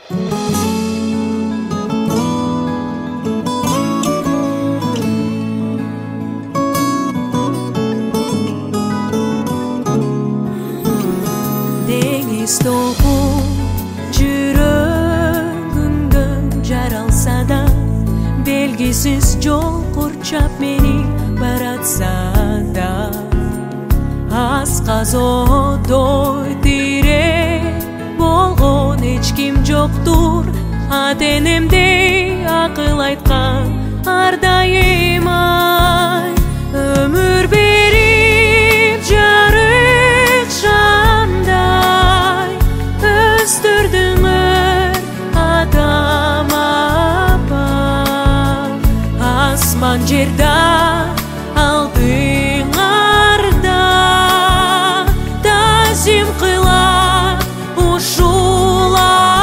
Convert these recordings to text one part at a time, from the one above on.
Deniz topu жүрөгүмдө жаралса да, белгисиz жол курчап мени баратса да, асказодой тире болгон эч ким жоктур, ата-энемдей акыл айткан ар дайым ай. Өмүр берип жарык шамдай өстүрдүңөр атам апа, асман жерда алдыңарда тазим кыла ушул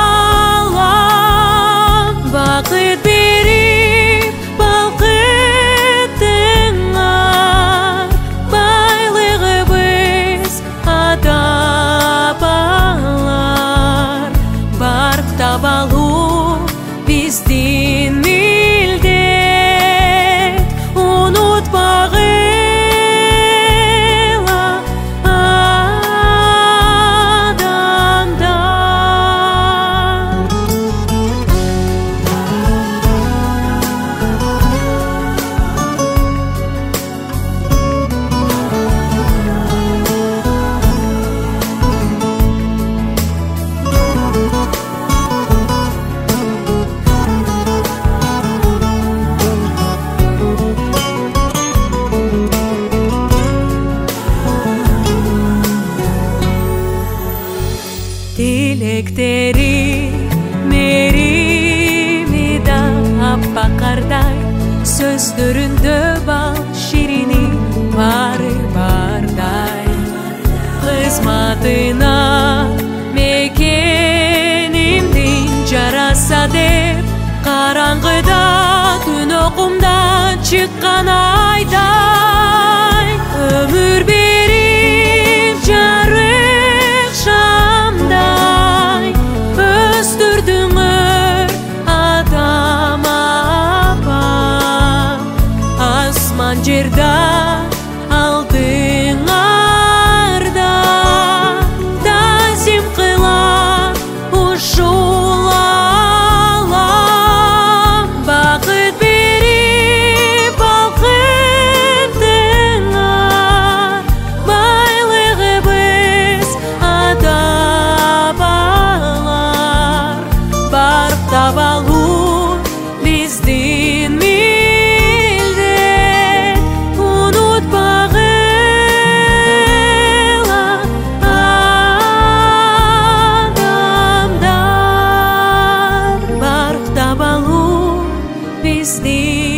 алам. Бакыт берип балкыттыңар, байлыгыбыз ата-апалар, барк табалуу биздин милдет, унутпагыла адамдар. Тилектери мерими да аппак кардай, сөздөрүндө бал ширини бары бардай. Кызматына мекенимдин жараса деп, караңгыда түн окумдан чыккан айдай. Өмүр берип жарык шамдай өстүрдүңөр атам апа, асман жерда алдыңарда тазим кыла ушул алам. Бакыт берип балкыттыңар, байлыгыбыз ата-апалар, барк табалуу биздин милдет, унутпагыла адамдар, барк табалуу биздин